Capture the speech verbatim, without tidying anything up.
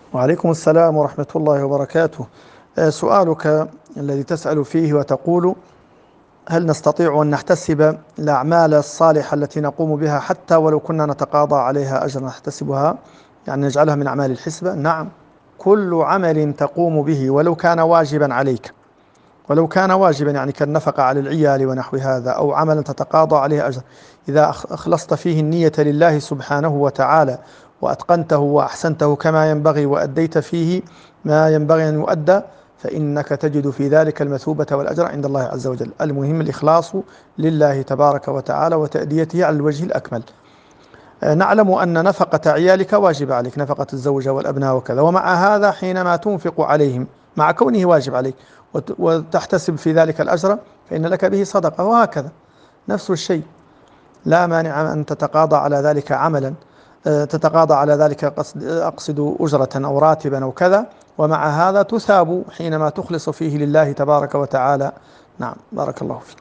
وعليكم السلام ورحمة الله وبركاته. آه، سؤالك الذي تسأل فيه وتقول: هل نستطيع أن نحتسب الأعمال الصالحة التي نقوم بها حتى ولو كنا نتقاضى عليها أجرا نحتسبها، يعني نجعلها من أعمال الحسبة؟ نعم، كل عمل تقوم به ولو كان واجبا عليك، ولو كان واجبا يعني كالنفقة على العيال ونحو هذا، أو عملا تتقاضى عليه أجر، إذا أخ- أخلصت فيه النية لله سبحانه وتعالى وأتقنته وأحسنته كما ينبغي وأديت فيه ما ينبغي أن يؤدى، فإنك تجد في ذلك المثوبة والأجر عند الله عز وجل. المهم الإخلاص لله تبارك وتعالى وتأديته على الوجه الأكمل. آه، نعلم أن نفقة عيالك واجب عليك، نفقة الزوجة والأبناء وكذا، ومع هذا حينما تنفق عليهم مع كونه واجب عليك وت- وتحتسب في ذلك الأجر، فإن لك به صدقة، وهكذا نفس الشيء. لا مانع أن تتقاضى على ذلك عملا، آه، تتقاضى على ذلك قصد أقصد أجرة أو راتبا أو كذا، ومع هذا تثاب حينما تخلص فيه لله تبارك وتعالى. نعم، بارك الله فيك.